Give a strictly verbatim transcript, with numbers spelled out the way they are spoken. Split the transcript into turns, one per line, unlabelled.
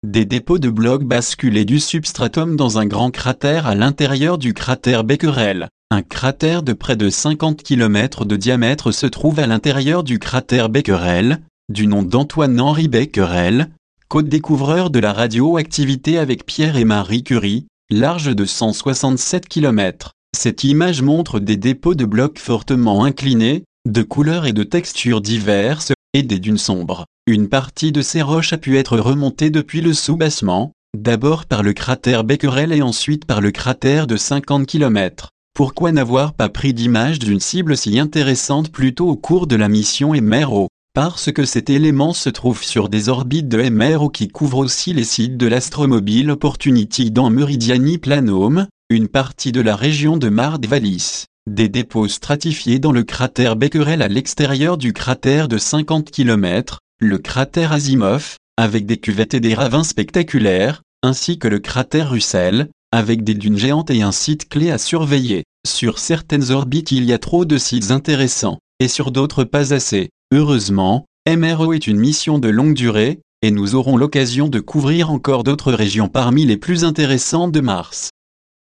des dépôts de blocs basculés du substratum dans un grand cratère à l'intérieur du cratère Becquerel. Un cratère de près de cinquante kilomètres de diamètre se trouve à l'intérieur du cratère Becquerel, du nom d'Antoine-Henri Becquerel, co-découvreur de la radioactivité avec Pierre et Marie Curie, large de cent soixante-sept kilomètres. Cette image montre des dépôts de blocs fortement inclinés, de couleurs et de textures diverses, et des dunes sombres. Une partie de ces roches a pu être remontée depuis le soubassement, d'abord par le cratère Becquerel et ensuite par le cratère de cinquante kilomètres. Pourquoi n'avoir pas pris d'image d'une cible si intéressante plus tôt au cours de la mission M R O? Parce que cet élément se trouve sur des orbites de M R O qui couvrent aussi les sites de l'Astromobile Opportunity dans Meridiani Planum, une partie de la région de Mare Vallis. Des dépôts stratifiés dans le cratère Becquerel à l'extérieur du cratère de cinquante kilomètres, le cratère Asimov, avec des cuvettes et des ravins spectaculaires, ainsi que le cratère Russell, avec des dunes géantes et un site clé à surveiller. Sur certaines orbites il y a trop de sites intéressants, et sur d'autres pas assez. Heureusement, M R O est une mission de longue durée, et nous aurons l'occasion de couvrir encore d'autres régions parmi les plus intéressantes de Mars.